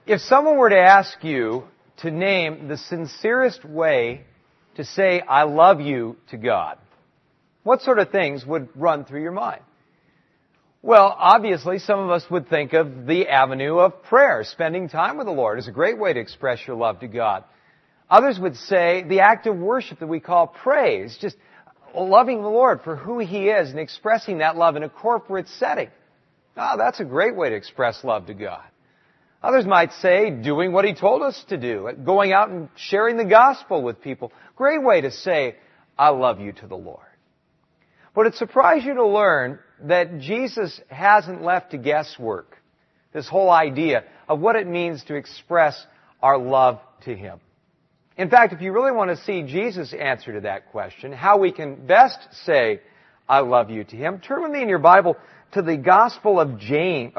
If someone were to ask you to name the sincerest way to say, I love you to God, what sort of things would run through your mind? Well, obviously, some of us would think of the avenue of prayer. Spending time with the Lord is a great way to express your love to God. Others would say the act of worship that we call praise, just loving the Lord for who He is and expressing that love in a corporate setting. Oh, that's a great way to express love to God. Others might say doing what He told us to do, going out and sharing the gospel with people. Great way to say, I love you to the Lord. But it surprised you to learn that Jesus hasn't left to guesswork this whole idea of what it means to express our love to Him. In fact, if you really want to see Jesus' answer to that question, how we can best say, I love you to Him, turn with me in your Bible to the Gospel of John,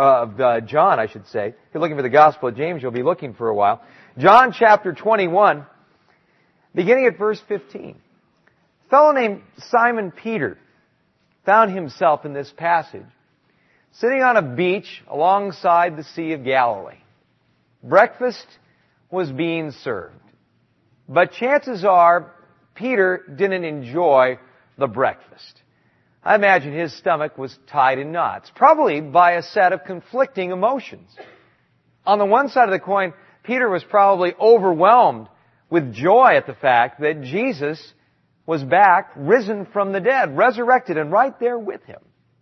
I should say. If you're looking for the Gospel of James, you'll be looking for a while. John chapter 21, beginning at verse 15. A fellow named Simon Peter found himself in this passage, sitting on a beach alongside the Sea of Galilee. Breakfast was being served. But chances are, Peter didn't enjoy the breakfast. I imagine his stomach was tied in knots, probably by a set of conflicting emotions. On the one side of the coin, Peter was probably overwhelmed with joy at the fact that Jesus was back, risen from the dead, resurrected, and right there with Him.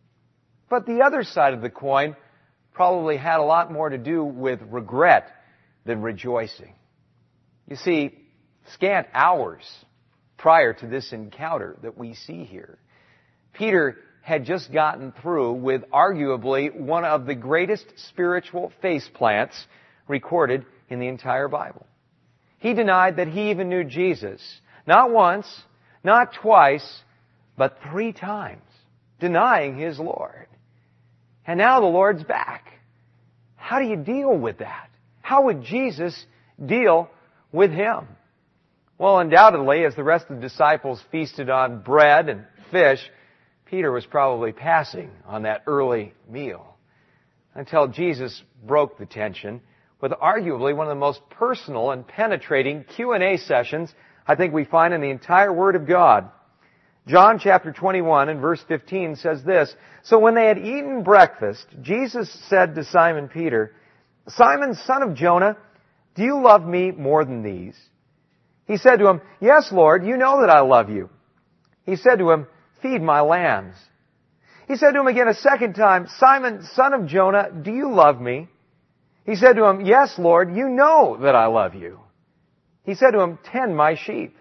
But the other side of the coin probably had a lot more to do with regret than rejoicing. You see, scant hours prior to this encounter that we see here, Peter had just gotten through with arguably one of the greatest spiritual faceplants recorded in the entire Bible. He denied that he even knew Jesus, not once, not twice, but 3 times, denying his Lord. And now the Lord's back. How do you deal with that? How would Jesus deal with him? Well, undoubtedly, as the rest of the disciples feasted on bread and fish, Peter was probably passing on that early meal until Jesus broke the tension with arguably one of the most personal and penetrating Q&A sessions I think we find in the entire Word of God. John chapter 21 and verse 15 says this, So when they had eaten breakfast, Jesus said to Simon Peter, Simon, son of Jonah, do you love me more than these? He said to him, Yes, Lord, you know that I love you. He said to him, Feed my lambs. He said to him again a second time, Simon, son of Jonah, do you love me? He said to him, Yes, Lord, you know that I love you. He said to him, Tend my sheep.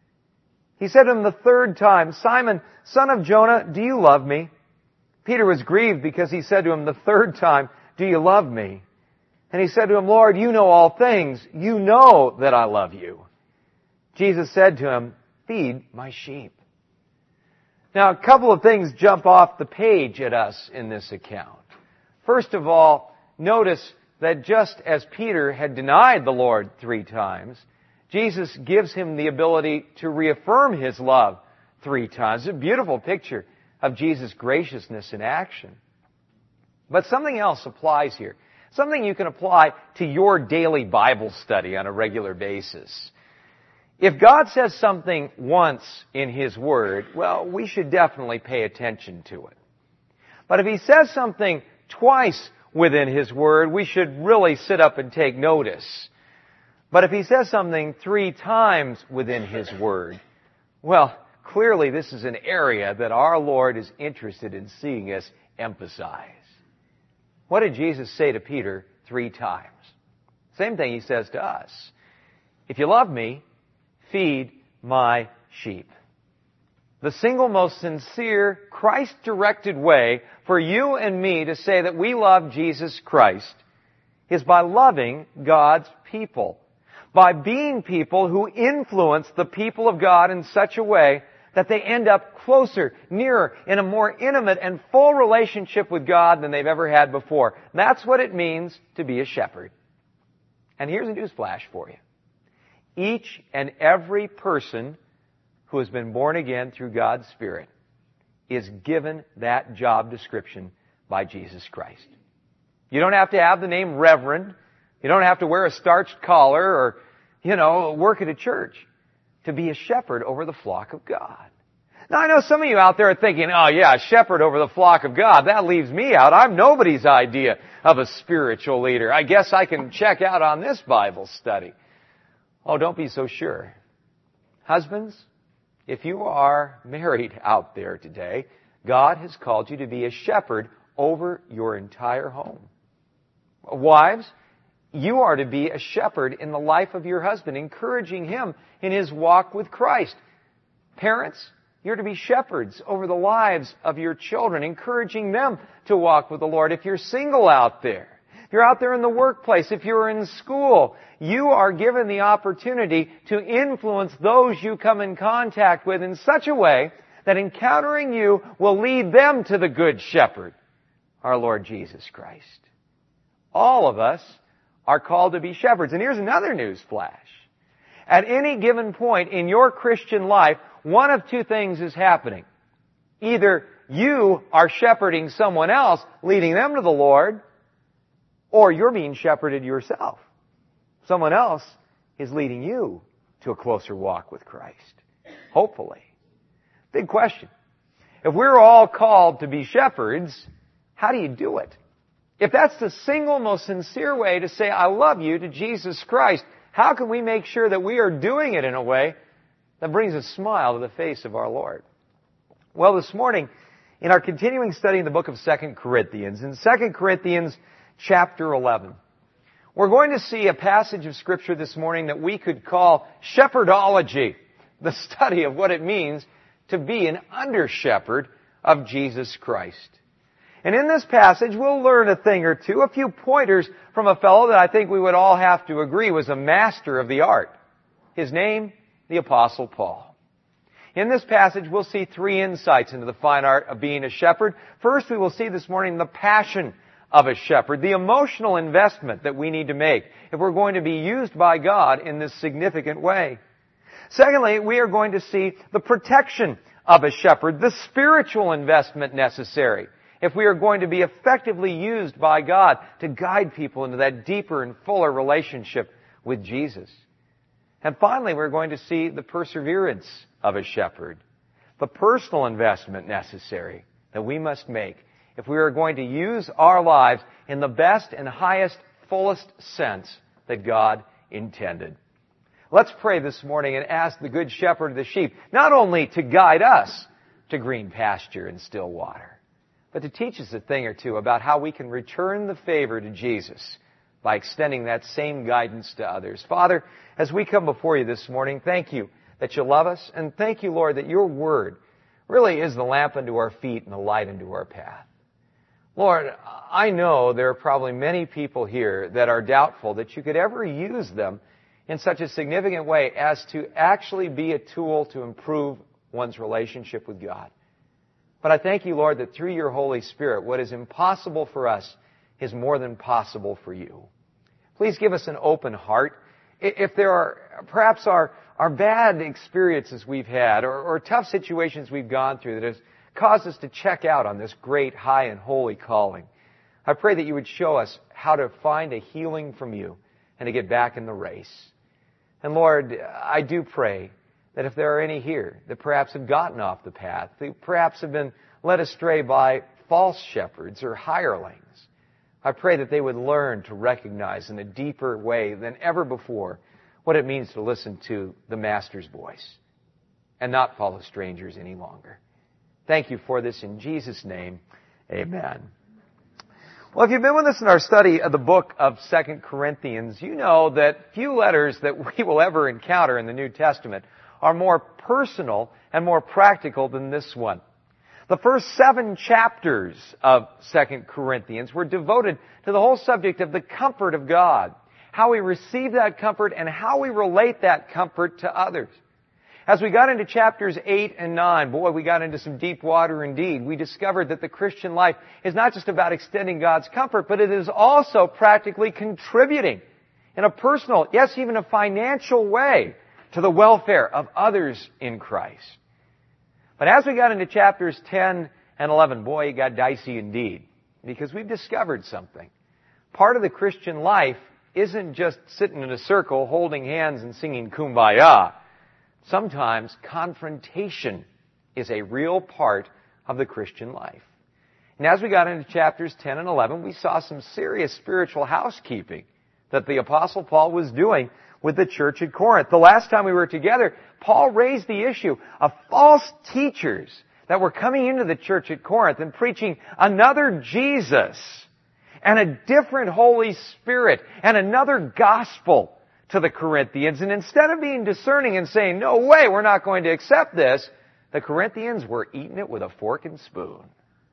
He said to him the third time, Simon, son of Jonah, do you love me? Peter was grieved because he said to him the third time, Do you love me? And he said to him, Lord, you know all things. You know that I love you. Jesus said to him, Feed my sheep. Now, a couple of things jump off the page at us in this account. First of all, notice that just as Peter had denied the Lord 3 times, Jesus gives him the ability to reaffirm His love 3 times. It's a beautiful picture of Jesus' graciousness in action. But something else applies here. Something you can apply to your daily Bible study on a regular basis. If God says something once in His Word, well, we should definitely pay attention to it. But if He says something twice within His Word, we should really sit up and take notice. But if He says something 3 times within His Word, well, clearly this is an area that our Lord is interested in seeing us emphasize. What did Jesus say to Peter 3 times? Same thing He says to us. If you love me, feed my sheep. The single most sincere, Christ-directed way for you and me to say that we love Jesus Christ is by loving God's people. By being people who influence the people of God in such a way that they end up closer, nearer, in a more intimate and full relationship with God than they've ever had before. That's what it means to be a shepherd. And here's a newsflash for you. Each and every person who has been born again through God's Spirit is given that job description by Jesus Christ. You don't have to have the name Reverend, You don't have to wear a starched collar or, work at a church to be a shepherd over the flock of God. Now, I know some of you out there are thinking, oh yeah, shepherd over the flock of God, that leaves me out. I'm nobody's idea of a spiritual leader. I guess I can check out on this Bible study. Oh, don't be so sure. Husbands, if you are married out there today, God has called you to be a shepherd over your entire home. Wives, you are to be a shepherd in the life of your husband, encouraging him in his walk with Christ. Parents, you're to be shepherds over the lives of your children, encouraging them to walk with the Lord. If you're single out there, if you're out there in the workplace, if you're in school, you are given the opportunity to influence those you come in contact with in such a way that encountering you will lead them to the Good Shepherd, our Lord Jesus Christ. All of us are called to be shepherds. And here's another news flash. At any given point in your Christian life, one of two things is happening. Either you are shepherding someone else, leading them to the Lord, or you're being shepherded yourself. Someone else is leading you to a closer walk with Christ. Hopefully. Big question. If we're all called to be shepherds, how do you do it? If that's the single most sincere way to say, I love you to Jesus Christ, how can we make sure that we are doing it in a way that brings a smile to the face of our Lord? Well, this morning, in our continuing study in the book of 2 Corinthians, in 2 Corinthians chapter 11, we're going to see a passage of Scripture this morning that we could call shepherdology, the study of what it means to be an under-shepherd of Jesus Christ. And in this passage, we'll learn a thing or two, a few pointers from a fellow that I think we would all have to agree was a master of the art. His name, the Apostle Paul. In this passage, we'll see three insights into the fine art of being a shepherd. First, we will see this morning the passion of a shepherd, the emotional investment that we need to make if we're going to be used by God in this significant way. Secondly, we are going to see the protection of a shepherd, the spiritual investment necessary if we are going to be effectively used by God to guide people into that deeper and fuller relationship with Jesus. And finally, we're going to see the perseverance of a shepherd, the personal investment necessary that we must make if we are going to use our lives in the best and highest, fullest sense that God intended. Let's pray this morning and ask the Good Shepherd of the sheep not only to guide us to green pasture and still water, but to teach us a thing or two about how we can return the favor to Jesus by extending that same guidance to others. Father, as we come before you this morning, thank you that you love us, and thank you, Lord, that your word really is the lamp unto our feet and the light unto our path. Lord, I know there are probably many people here that are doubtful that you could ever use them in such a significant way as to actually be a tool to improve one's relationship with God. But I thank you, Lord, that through your Holy Spirit, what is impossible for us is more than possible for you. Please give us an open heart. If there are perhaps our bad experiences we've had or tough situations we've gone through that has caused us to check out on this great, high, and holy calling, I pray that you would show us how to find a healing from you and to get back in the race. And Lord, I do pray that if there are any here that perhaps have gotten off the path, that perhaps have been led astray by false shepherds or hirelings, I pray that they would learn to recognize in a deeper way than ever before what it means to listen to the Master's voice and not follow strangers any longer. Thank you for this in Jesus' name. Amen. Well, if you've been with us in our study of the book of 2 Corinthians, you know that few letters that we will ever encounter in the New Testament are more personal and more practical than this one. The first 7 chapters of 2 Corinthians were devoted to the whole subject of the comfort of God, how we receive that comfort and how we relate that comfort to others. As we got into chapters 8 and 9, boy, we got into some deep water indeed. We discovered that the Christian life is not just about extending God's comfort, but it is also practically contributing in a personal, yes, even a financial way to the welfare of others in Christ. But as we got into chapters 10 and 11, boy, it got dicey indeed, because we've discovered something. Part of the Christian life isn't just sitting in a circle, holding hands and singing Kumbaya. Sometimes confrontation is a real part of the Christian life. And as we got into chapters 10 and 11, we saw some serious spiritual housekeeping that the Apostle Paul was doing with the church at Corinth. The last time we were together, Paul raised the issue of false teachers that were coming into the church at Corinth and preaching another Jesus and a different Holy Spirit and another gospel to the Corinthians. And instead of being discerning and saying, no way, we're not going to accept this, the Corinthians were eating it with a fork and spoon.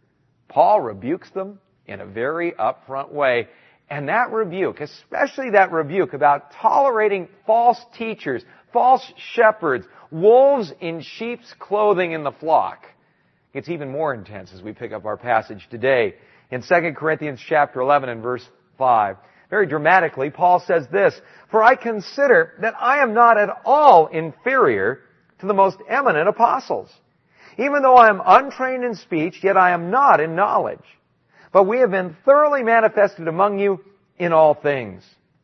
Paul rebukes them in a very upfront way. And that rebuke, especially that rebuke about tolerating false teachers, false shepherds, wolves in sheep's clothing in the flock, gets even more intense as we pick up our passage today. In 2 Corinthians chapter 11 and verse 5, very dramatically, Paul says this, "For I consider that I am not at all inferior to the most eminent apostles. Even though I am untrained in speech, yet I am not in knowledge. But we have been thoroughly manifested among you in all things."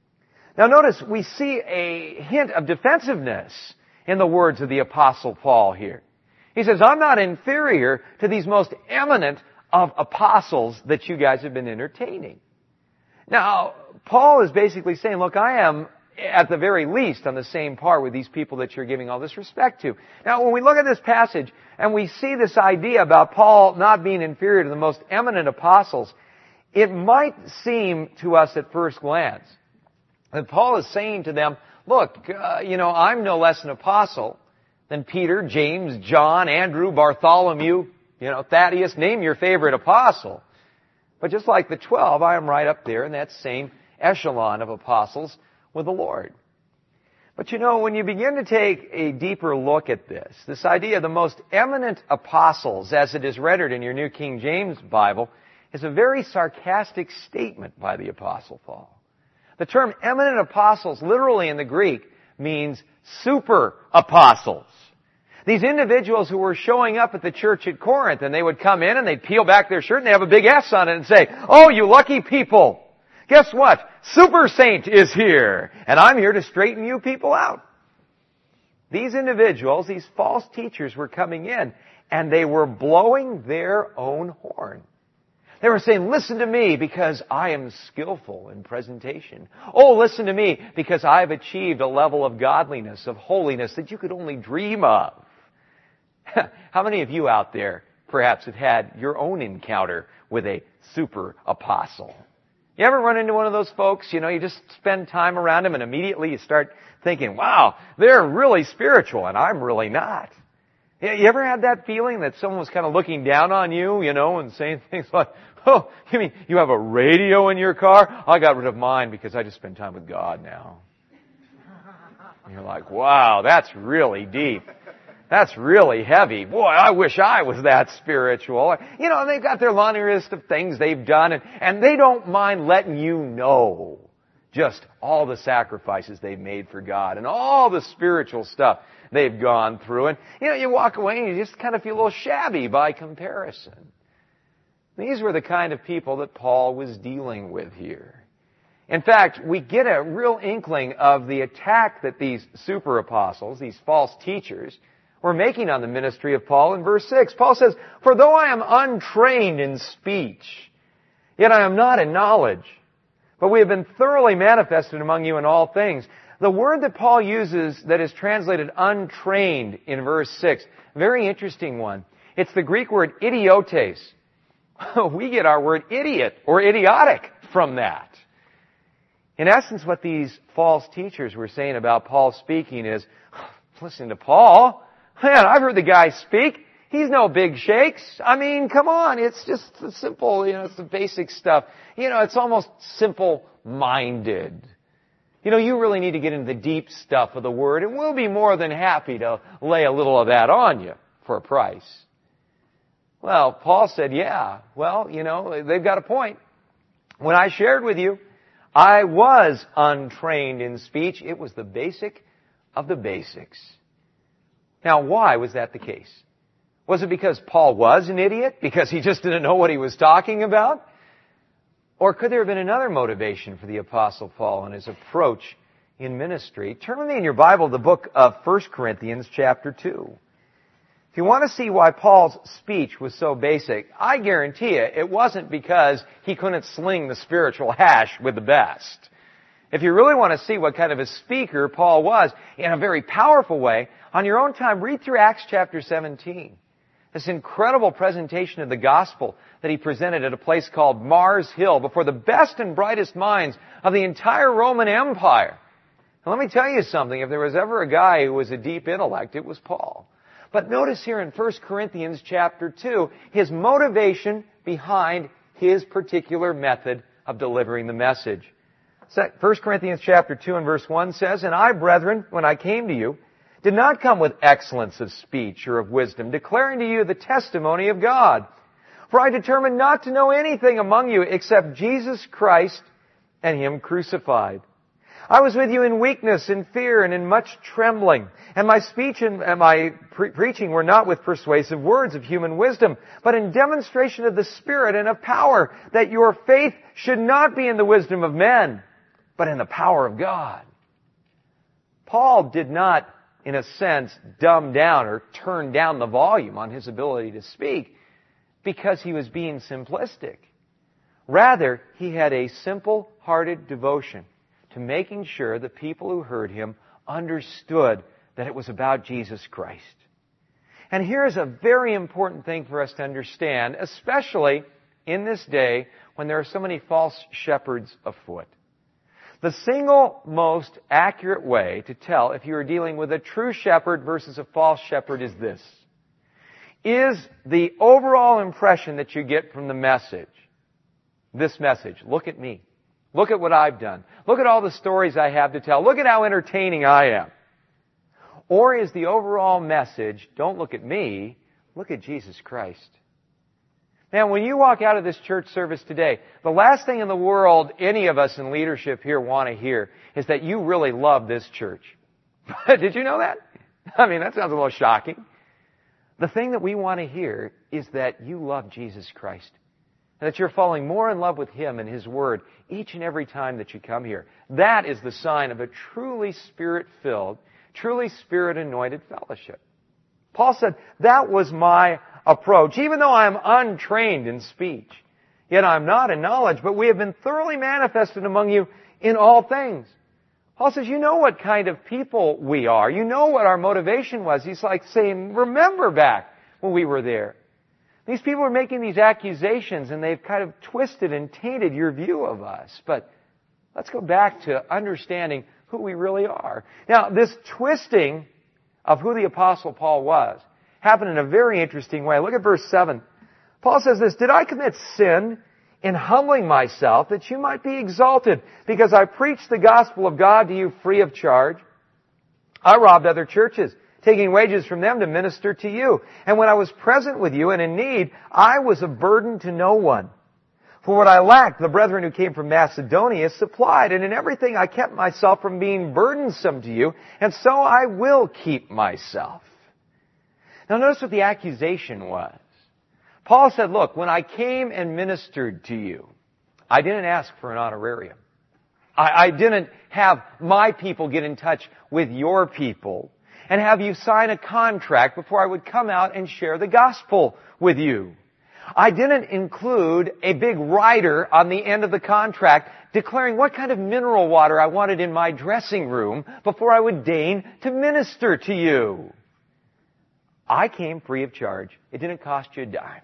Now notice, we see a hint of defensiveness in the words of the Apostle Paul here. He says, I'm not inferior to these most eminent of apostles that you guys have been entertaining. Now, Paul is basically saying, look, I am at the very least on the same par with these people that you're giving all this respect to. Now, when we look at this passage and we see this idea about Paul not being inferior to the most eminent apostles, it might seem to us at first glance that Paul is saying to them, look, I'm no less an apostle than Peter, James, John, Andrew, Bartholomew, Thaddeus, name your favorite apostle. But just like the 12, I am right up there in that same echelon of apostles with the Lord. But when you begin to take a deeper look at this idea of the most eminent apostles, as it is rendered in your New King James Bible, is a very sarcastic statement by the Apostle Paul. The term eminent apostles, literally in the Greek, means super apostles. These individuals who were showing up at the church at Corinth, and they would come in and they'd peel back their shirt and they have a big S on it and say, "Oh, you lucky people! Guess what? Super Saint is here, and I'm here to straighten you people out." These individuals, these false teachers were coming in, and they were blowing their own horn. They were saying, listen to me because I am skillful in presentation. Oh, listen to me because I've achieved a level of godliness, of holiness that you could only dream of. How many of you out there perhaps have had your own encounter with a super apostle? You ever run into one of those folks, you just spend time around them and immediately you start thinking, wow, they're really spiritual and I'm really not. You ever had that feeling that someone was kind of looking down on you, and saying things like, oh, you mean you have a radio in your car? I got rid of mine because I just spend time with God now. And you're like, wow, that's really deep. That's really heavy. Boy, I wish I was that spiritual. And they've got their laundry list of things they've done, and they don't mind letting you know just all the sacrifices they've made for God and all the spiritual stuff they've gone through. And, you walk away and you just kind of feel a little shabby by comparison. These were the kind of people that Paul was dealing with here. In fact, we get a real inkling of the attack that these super apostles, these false teachers, were making on the ministry of Paul in verse 6. Paul says, "For though I am untrained in speech, yet I am not in knowledge. But we have been thoroughly manifested among you in all things." The word that Paul uses that is translated untrained in verse 6, very interesting one. It's the Greek word idiotes. We get our word idiot or idiotic from that. In essence, what these false teachers were saying about Paul speaking is, listen to Paul. Man, I've heard the guy speak. He's no big shakes. I mean, come on. It's just the simple, it's the basic stuff. It's almost simple-minded. You really need to get into the deep stuff of the Word, and we'll be more than happy to lay a little of that on you for a price. Well, Paul said, yeah, well, they've got a point. When I shared with you, I was untrained in speech. It was the basic of the basics. Now, why was that the case? Was it because Paul was an idiot? Because he just didn't know what he was talking about? Or could there have been another motivation for the Apostle Paul in his approach in ministry? Turn with me in your Bible to the book of 1 Corinthians chapter 2. If you want to see why Paul's speech was so basic, I guarantee you it wasn't because he couldn't sling the spiritual hash with the best. If you really want to see what kind of a speaker Paul was in a very powerful way, on your own time, read through Acts chapter 17. This incredible presentation of the gospel that he presented at a place called Mars Hill before the best and brightest minds of the entire Roman Empire. And let me tell you something, if there was ever a guy who was a deep intellect, it was Paul. But notice here in 1 Corinthians chapter 2, his motivation behind his particular method of delivering the message. 1 Corinthians chapter 2 and verse 1 says, "And I, brethren, when I came to you, did not come with excellence of speech or of wisdom, declaring to you the testimony of God. For I determined not to know anything among you except Jesus Christ and Him crucified. I was with you in weakness, in fear, and in much trembling. And my speech and my preaching were not with persuasive words of human wisdom, but in demonstration of the Spirit and of power, that your faith should not be in the wisdom of men, but in the power of God." Paul did not, in a sense, dumb down or turn down the volume on his ability to speak because he was being simplistic. Rather, he had a simple-hearted devotion to making sure the people who heard him understood that it was about Jesus Christ. And here's a very important thing for us to understand, especially in this day when there are so many false shepherds afoot. The single most accurate way to tell if you are dealing with a true shepherd versus a false shepherd is this. Is the overall impression that you get from the message, this message, look at me. Look at what I've done. Look at all the stories I have to tell. Look at how entertaining I am. Or is the overall message, don't look at me, look at Jesus Christ. Now, when you walk out of this church service today, the last thing in the world any of us in leadership here want to hear is that you really love this church. Did you know that? I mean, that sounds a little shocking. The thing that we want to hear is that you love Jesus Christ. And that you're falling more in love with Him and His Word each and every time that you come here. That is the sign of a truly Spirit-filled, truly Spirit-anointed fellowship. Paul said, that was my approach. Even though I am untrained in speech, yet I am not in knowledge, but we have been thoroughly manifested among you in all things. Paul says, you know what kind of people we are. You know what our motivation was. He's like saying, remember back when we were there. These people are making these accusations and they've kind of twisted and tainted your view of us. But let's go back to understanding who we really are. Now, this twisting of who the Apostle Paul was happened in a very interesting way. Look at verse 7. Paul says this, "Did I commit sin in humbling myself that you might be exalted because I preached the gospel of God to you free of charge? I robbed other churches, taking wages from them to minister to you. And when I was present with you and in need, I was a burden to no one. For what I lacked, the brethren who came from Macedonia supplied, and in everything I kept myself from being burdensome to you, and so I will keep myself." Now notice what the accusation was. Paul said, look, when I came and ministered to you, I didn't ask for an honorarium. I didn't have my people get in touch with your people and have you sign a contract before I would come out and share the gospel with you. I didn't include a big rider on the end of the contract declaring what kind of mineral water I wanted in my dressing room before I would deign to minister to you. I came free of charge. It didn't cost you a dime.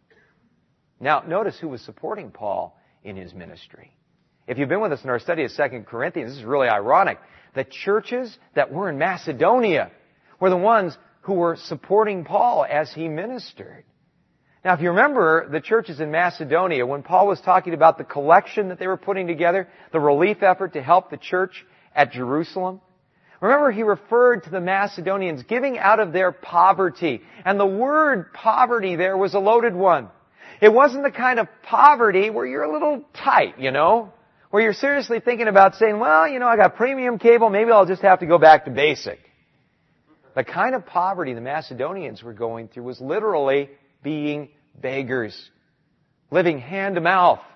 Now, notice who was supporting Paul in his ministry. If you've been with us in our study of 2 Corinthians, this is really ironic. The churches that were in Macedonia were the ones who were supporting Paul as he ministered. Now, if you remember the churches in Macedonia, when Paul was talking about the collection that they were putting together, the relief effort to help the church at Jerusalem, remember he referred to the Macedonians giving out of their poverty. And the word poverty there was a loaded one. It wasn't the kind of poverty where you're a little tight, where you're seriously thinking about saying, well, I got premium cable, maybe I'll just have to go back to basic. The kind of poverty the Macedonians were going through was literally being beggars, living hand to mouth.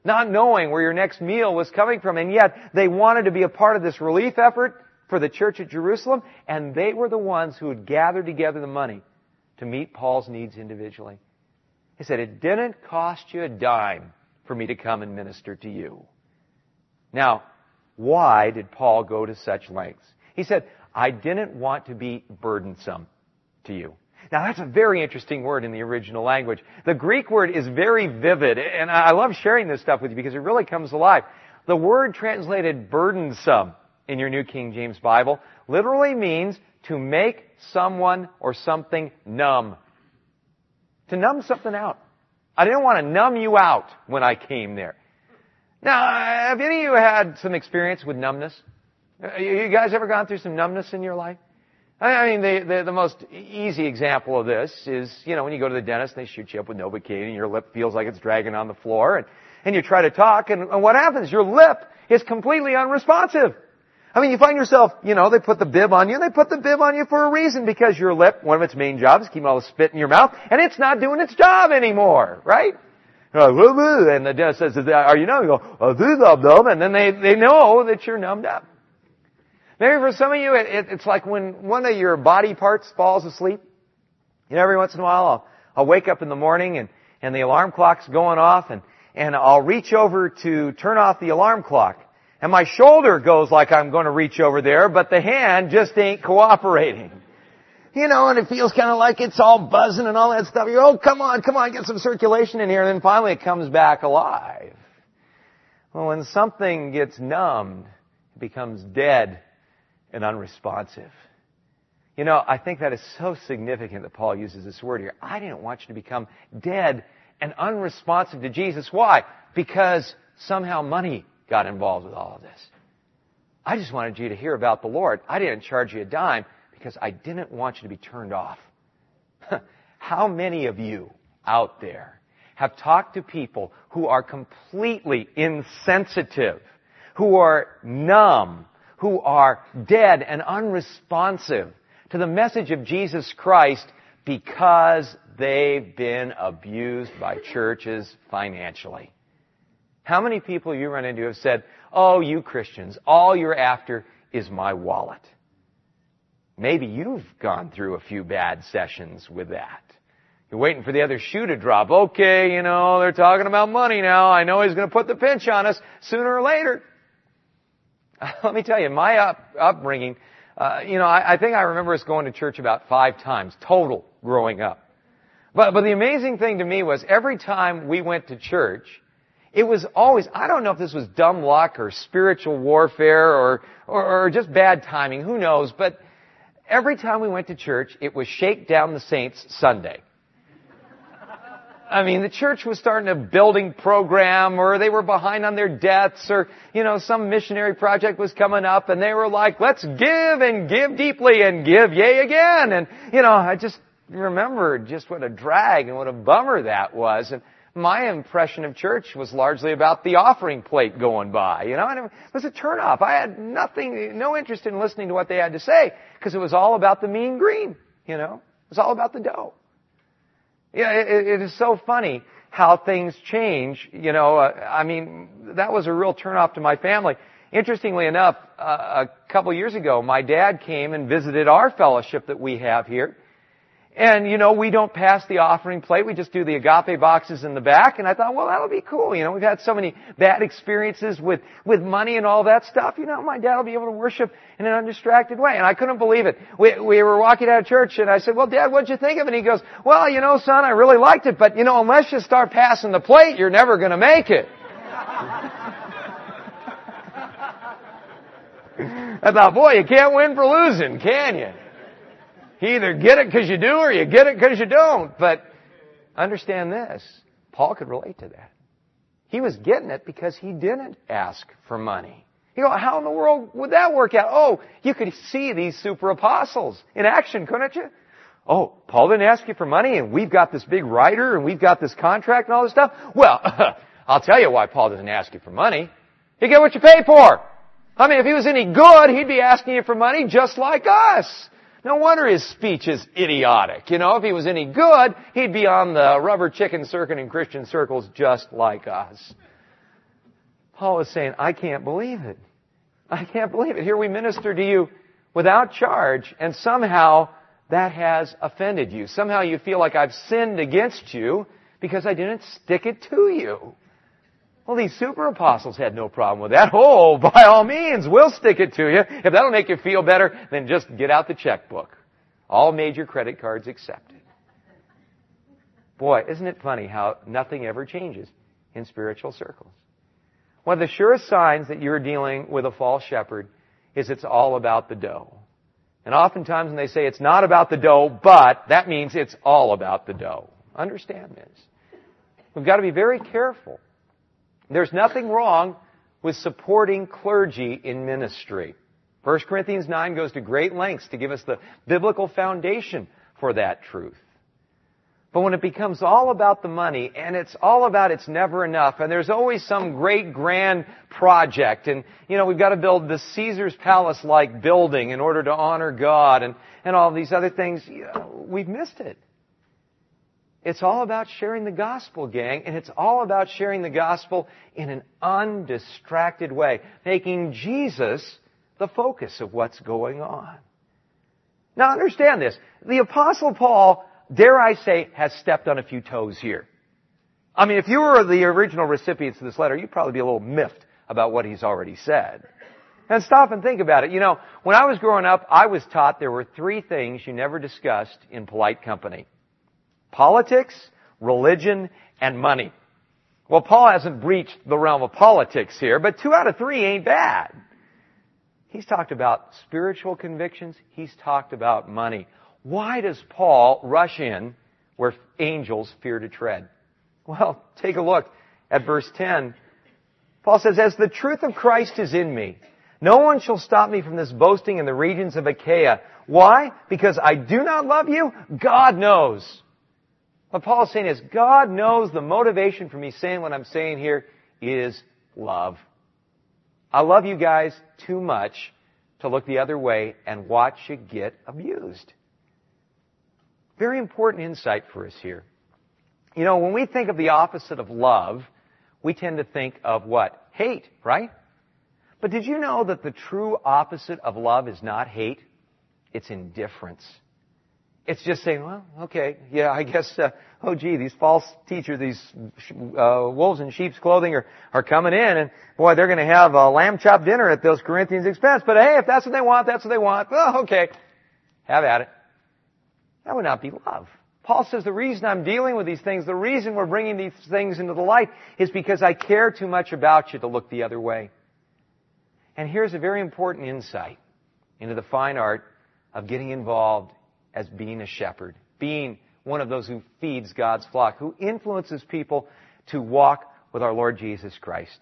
not knowing where your next meal was coming from, and yet they wanted to be a part of this relief effort for the church at Jerusalem, and they were the ones who had gathered together the money to meet Paul's needs individually. He said, it didn't cost you a dime for me to come and minister to you. Now, why did Paul go to such lengths? He said, I didn't want to be burdensome to you. Now, that's a very interesting word in the original language. The Greek word is very vivid, and I love sharing this stuff with you because it really comes alive. The word translated burdensome in your New King James Bible literally means to make someone or something numb. To numb something out. I didn't want to numb you out when I came there. Now, have any of you had some experience with numbness? You guys ever gone through some numbness in your life? I mean, the most easy example of this is, when you go to the dentist and they shoot you up with Novocaine and your lip feels like it's dragging on the floor and you try to talk and what happens? Your lip is completely unresponsive. I mean, you find yourself, they put the bib on you and they put the bib on you for a reason because your lip, one of its main jobs is keeping all the spit in your mouth and it's not doing its job anymore, right? And the dentist says, are you numb? You go, and then they know that you're numbed up. Maybe for some of you, it's like when one of your body parts falls asleep. Every once in a while, I'll wake up in the morning and the alarm clock's going off and I'll reach over to turn off the alarm clock. And my shoulder goes like I'm going to reach over there, but the hand just ain't cooperating. And it feels kind of like it's all buzzing and all that stuff. You go, oh, come on, get some circulation in here. And then finally it comes back alive. Well, when something gets numbed, it becomes dead and unresponsive. I think that is so significant that Paul uses this word here. I didn't want you to become dead and unresponsive to Jesus. Why? Because somehow money got involved with all of this. I just wanted you to hear about the Lord. I didn't charge you a dime because I didn't want you to be turned off. How many of you out there have talked to people who are completely insensitive, who are numb, who are dead and unresponsive to the message of Jesus Christ because they've been abused by churches financially? How many people you run into have said, oh, you Christians, all you're after is my wallet? Maybe you've gone through a few bad sessions with that. You're waiting for the other shoe to drop. Okay, they're talking about money now. I know he's going to put the pinch on us sooner or later. Let me tell you, my upbringing, I think I remember us going to church about 5 times total growing up. But the amazing thing to me was every time we went to church, it was always, I don't know if this was dumb luck or spiritual warfare or just bad timing, who knows, but every time we went to church, it was Shake Down the Saints Sunday. I mean, the church was starting a building program, or they were behind on their debts, or, some missionary project was coming up, and they were like, let's give and give deeply and give yea again. And, I just remembered just what a drag and what a bummer that was. And my impression of church was largely about the offering plate going by, and it was a turnoff. I had no interest in listening to what they had to say, because it was all about the mean green, It was all about the dough. Yeah, it is so funny how things change. That was a real turnoff to my family. Interestingly enough, a couple years ago, my dad came and visited our fellowship that we have here. And, we don't pass the offering plate. We just do the agape boxes in the back. And I thought, well, that'll be cool. We've had so many bad experiences with money and all that stuff. My dad will be able to worship in an undistracted way. And I couldn't believe it. We were walking out of church and I said, well, Dad, what'd you think of it? And he goes, well, son, I really liked it. But, unless you start passing the plate, you're never going to make it. I thought, boy, you can't win for losing, can you? You either get it because you do or you get it because you don't. But understand this. Paul could relate to that. He was getting it because he didn't ask for money. You go, how in the world would that work out? Oh, you could see these super apostles in action, couldn't you? Oh, Paul didn't ask you for money and we've got this big writer and we've got this contract and all this stuff. Well, I'll tell you why Paul doesn't ask you for money. You get what you pay for. If he was any good, he'd be asking you for money just like us. No wonder his speech is idiotic. If he was any good, he'd be on the rubber chicken circuit in Christian circles just like us. Paul is saying, I can't believe it. I can't believe it. Here we minister to you without charge, and somehow that has offended you. Somehow you feel like I've sinned against you because I didn't stick it to you. Well, these super apostles had no problem with that. Oh, by all means, we'll stick it to you. If that'll make you feel better, then just get out the checkbook. All major credit cards accepted. Boy, isn't it funny how nothing ever changes in spiritual circles? One of the surest signs that you're dealing with a false shepherd is it's all about the dough. And oftentimes when they say it's not about the dough, but, that means it's all about the dough. Understand this. We've got to be very careful. There's nothing wrong with supporting clergy in ministry. 1 Corinthians 9 goes to great lengths to give us the biblical foundation for that truth. But when it becomes all about the money, and it's all about it's never enough, and there's always some great grand project, and, we've got to build the Caesar's Palace-like building in order to honor God, and all these other things, we've missed it. It's all about sharing the gospel, gang, and it's all about sharing the gospel in an undistracted way, making Jesus the focus of what's going on. Now understand this. The Apostle Paul, dare I say, has stepped on a few toes here. I mean, if you were the original recipients of this letter, you'd probably be a little miffed about what he's already said. And stop and think about it. When I was growing up, I was taught there were three things you never discussed in polite company. Politics, religion, and money. Well, Paul hasn't breached the realm of politics here, but 2 out of 3 ain't bad. He's talked about spiritual convictions. He's talked about money. Why does Paul rush in where angels fear to tread? Well, take a look at verse 10. Paul says, as the truth of Christ is in me, no one shall stop me from this boasting in the regions of Achaia. Why? Because I do not love you? God knows. What Paul is saying is, God knows the motivation for me saying what I'm saying here is love. I love you guys too much to look the other way and watch you get abused. Very important insight for us here. When we think of the opposite of love, we tend to think of what? Hate, right? But did you know that the true opposite of love is not hate? It's indifference. It's just saying, well, okay, yeah, I guess, these false teachers, these wolves in sheep's clothing are coming in, and boy, they're going to have a lamb chop dinner at those Corinthians' expense. But hey, if that's what they want, that's what they want. Well, okay, have at it. That would not be love. Paul says the reason I'm dealing with these things, the reason we're bringing these things into the light is because I care too much about you to look the other way. And here's a very important insight into the fine art of getting involved as being a shepherd, being one of those who feeds God's flock, who influences people to walk with our Lord Jesus Christ.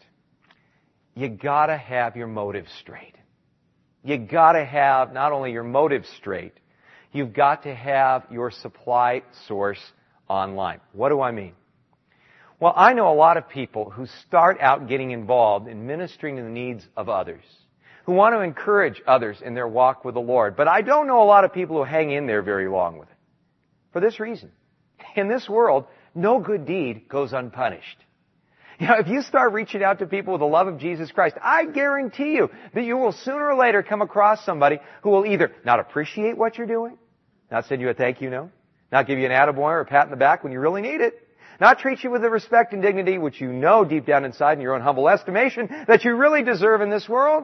You gotta have your motives straight. You gotta have not only your motives straight, you've got to have your supply source online. What do I mean? Well, I know a lot of people who start out getting involved in ministering to the needs of others, who want to encourage others in their walk with the Lord. But I don't know a lot of people who hang in there very long with it. For this reason. In this world, no good deed goes unpunished. If you start reaching out to people with the love of Jesus Christ, I guarantee you that you will sooner or later come across somebody who will either not appreciate what you're doing, not send you a thank you note, not give you an attaboy or a pat in the back when you really need it, not treat you with the respect and dignity which you know deep down inside in your own humble estimation that you really deserve in this world.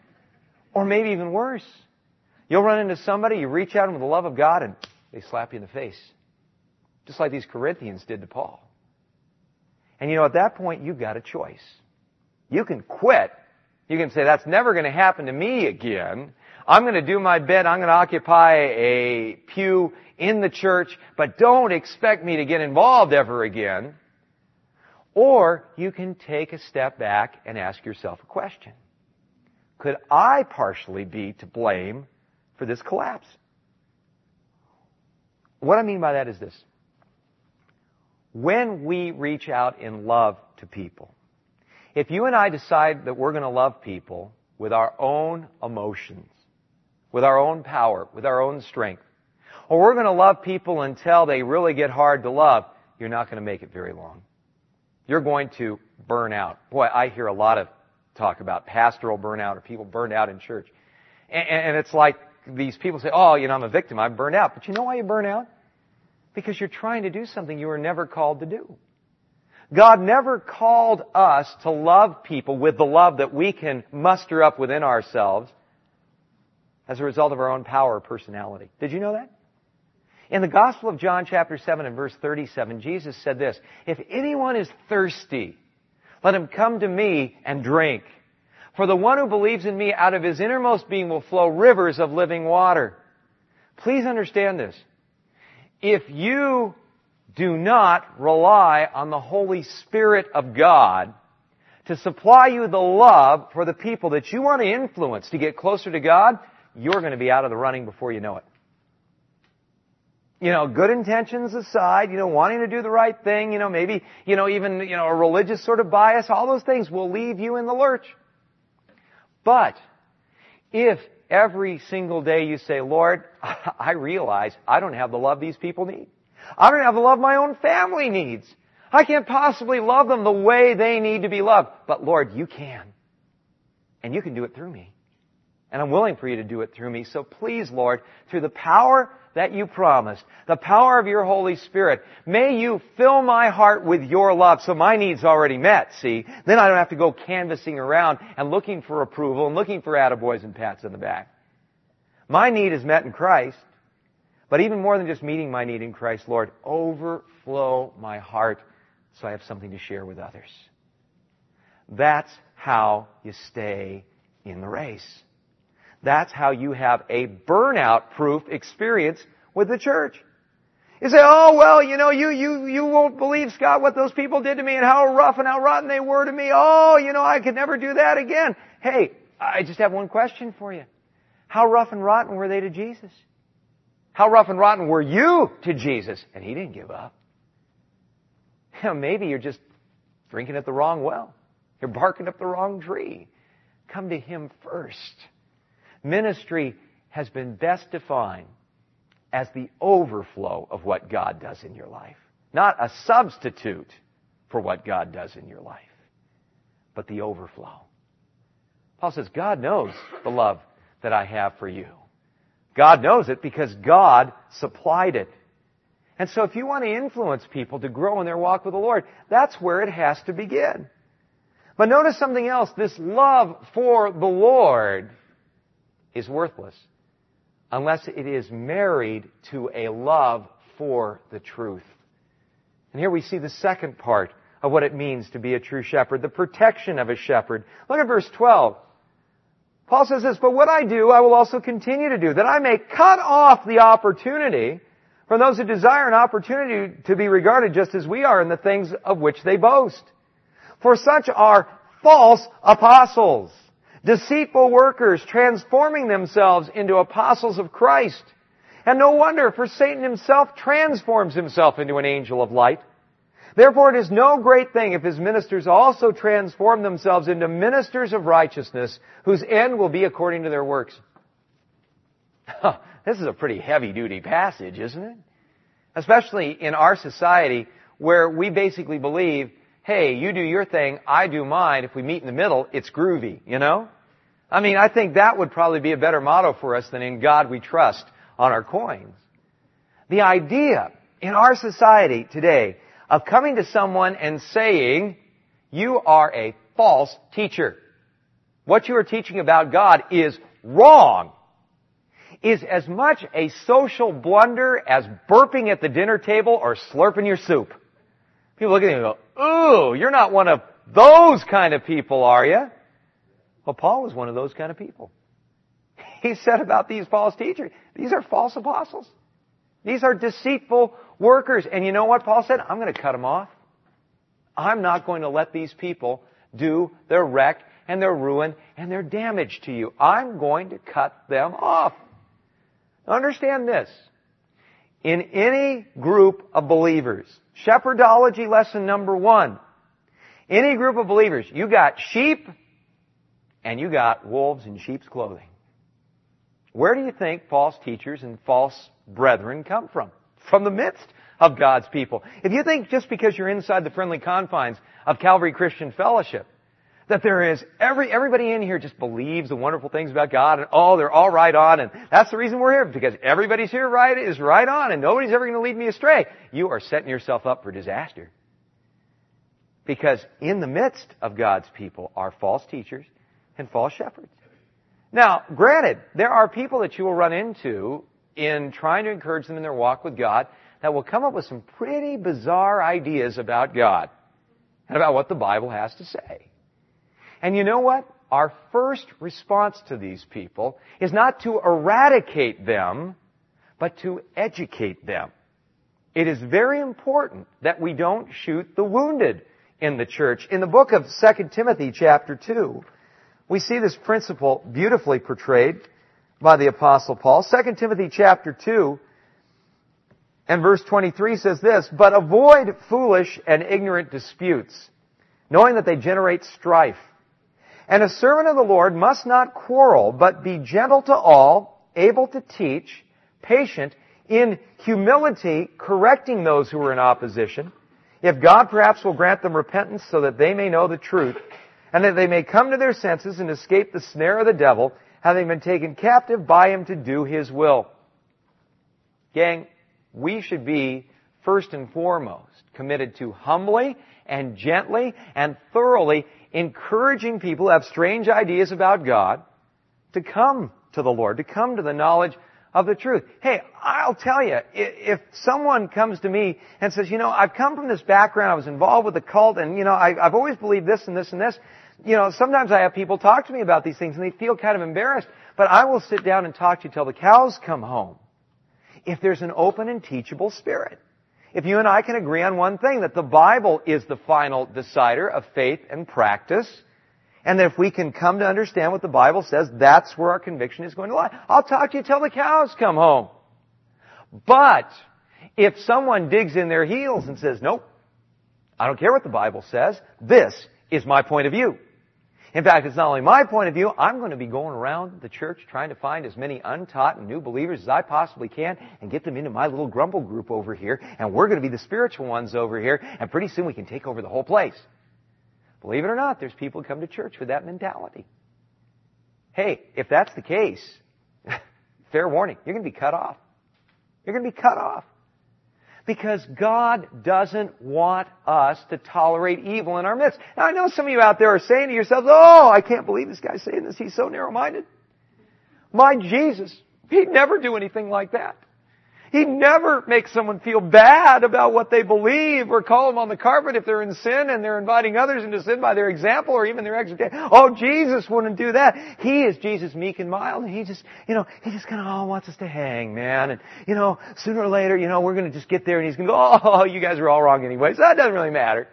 Or maybe even worse, you'll run into somebody, you reach out to them with the love of God, and they slap you in the face. Just like these Corinthians did to Paul. And at that point, you've got a choice. You can quit. You can say, that's never going to happen to me again. I'm going to do my bit. I'm going to occupy a pew in the church, but don't expect me to get involved ever again. Or you can take a step back and ask yourself a question. Could I partially be to blame for this collapse? What I mean by that is this. When we reach out in love to people, if you and I decide that we're going to love people with our own emotions, with our own power, with our own strength, or we're going to love people until they really get hard to love, you're not going to make it very long. You're going to burn out. Boy, I hear a lot of talk about pastoral burnout or people burned out in church. And it's like these people say, oh, I'm a victim, I'm burned out. But you know why you burn out? Because you're trying to do something you were never called to do. God never called us to love people with the love that we can muster up within ourselves as a result of our own power or personality. Did you know that? In the Gospel of John chapter 7 and verse 37, Jesus said this, if anyone is thirsty, let him come to me and drink. For the one who believes in me, out of his innermost being will flow rivers of living water. Please understand this. If you do not rely on the Holy Spirit of God to supply you the love for the people that you want to influence to get closer to God, you're going to be out of the running before you know it. Good intentions aside, wanting to do the right thing, maybe, even, a religious sort of bias, all those things will leave you in the lurch. But if every single day you say, Lord, I realize I don't have the love these people need. I don't have the love my own family needs. I can't possibly love them the way they need to be loved. But Lord, you can. And you can do it through me. And I'm willing for you to do it through me. So please, Lord, through the power that you promised, the power of your Holy Spirit, may you fill my heart with your love so my need's already met, see? Then I don't have to go canvassing around and looking for approval and looking for attaboys and pats on the back. My need is met in Christ. But even more than just meeting my need in Christ, Lord, overflow my heart so I have something to share with others. That's how you stay in the race. That's how you have a burnout-proof experience with the church. You say, oh, well, you won't believe, Scott, what those people did to me and how rough and how rotten they were to me. Oh, I could never do that again. Hey, I just have one question for you. How rough and rotten were they to Jesus? How rough and rotten were you to Jesus? And He didn't give up. Maybe you're just drinking at the wrong well. You're barking up the wrong tree. Come to Him first. Ministry has been best defined as the overflow of what God does in your life. Not a substitute for what God does in your life, but the overflow. Paul says, God knows the love that I have for you. God knows it because God supplied it. And so if you want to influence people to grow in their walk with the Lord, that's where it has to begin. But notice something else. This love for the Lord is worthless unless it is married to a love for the truth. And here we see the second part of what it means to be a true shepherd, the protection of a shepherd. Look at verse 12. Paul says this, but what I do, I will also continue to do, that I may cut off the opportunity from those who desire an opportunity to be regarded just as we are in the things of which they boast. For such are false apostles, deceitful workers, transforming themselves into apostles of Christ. And no wonder, for Satan himself transforms himself into an angel of light. Therefore it is no great thing if his ministers also transform themselves into ministers of righteousness, whose end will be according to their works. This is a pretty heavy-duty passage, isn't it? Especially in our society where we basically believe, hey, you do your thing, I do mine. If we meet in the middle, it's groovy, I think that would probably be a better motto for us than in God we trust on our coins. The idea in our society today of coming to someone and saying, you are a false teacher. What you are teaching about God is wrong, is as much a social blunder as burping at the dinner table or slurping your soup. People look at you and go, ooh, you're not one of those kind of people, are you? Well, Paul was one of those kind of people. He said about these false teachers, these are false apostles. These are deceitful workers. And you know what Paul said? I'm going to cut them off. I'm not going to let these people do their wreck and their ruin and their damage to you. I'm going to cut them off. Now understand this. In any group of believers, shepherdology lesson number 1, any group of believers, you got sheep and you got wolves in sheep's clothing. Where do you think false teachers and false brethren come from? From the midst of God's people. If you think just because you're inside the friendly confines of Calvary Christian Fellowship That there is, everybody in here just believes the wonderful things about God, and they're all right on, and that's the reason we're here, because everybody's here is right on, and nobody's ever going to lead me astray. You are setting yourself up for disaster. Because in the midst of God's people are false teachers and false shepherds. Now, granted, there are people that you will run into in trying to encourage them in their walk with God that will come up with some pretty bizarre ideas about God and about what the Bible has to say. And you know what? Our first response to these people is not to eradicate them, but to educate them. It is very important that we don't shoot the wounded in the church. In the book of 2 Timothy chapter 2, we see this principle beautifully portrayed by the Apostle Paul. 2 Timothy chapter 2 and verse 23 says this, "But avoid foolish and ignorant disputes, knowing that they generate strife. And a servant of the Lord must not quarrel, but be gentle to all, able to teach, patient, in humility, correcting those who are in opposition, if God perhaps will grant them repentance so that they may know the truth, and that they may come to their senses and escape the snare of the devil, having been taken captive by him to do his will." Gang, we should be, first and foremost, committed to humbly and gently and thoroughly encouraging people who have strange ideas about God to come to the Lord, to come to the knowledge of the truth. Hey, I'll tell you, if someone comes to me and says, I've come from this background, I was involved with the cult, and, I've always believed this and this and this, sometimes I have people talk to me about these things and they feel kind of embarrassed, but I will sit down and talk to you till the cows come home. If there's an open and teachable spirit. If you and I can agree on one thing, that the Bible is the final decider of faith and practice, and that if we can come to understand what the Bible says, that's where our conviction is going to lie. I'll talk to you till the cows come home. But if someone digs in their heels and says, nope, I don't care what the Bible says, this is my point of view. In fact, it's not only my point of view, I'm going to be going around the church trying to find as many untaught and new believers as I possibly can and get them into my little grumble group over here, and we're going to be the spiritual ones over here, and pretty soon we can take over the whole place. Believe it or not, there's people who come to church with that mentality. Hey, if that's the case, fair warning, you're going to be cut off. You're going to be cut off. Because God doesn't want us to tolerate evil in our midst. Now, I know some of you out there are saying to yourselves, I can't believe this guy's saying this. He's so narrow-minded. My Jesus, he'd never do anything like that. He'd never make someone feel bad about what they believe or call them on the carpet if they're in sin and they're inviting others into sin by their example or even their exhortation. Jesus wouldn't do that. He is Jesus, meek and mild, and he just kind of wants us to hang, man. And, sooner or later, we're going to just get there and he's going to go, you guys are all wrong anyway, so that doesn't really matter.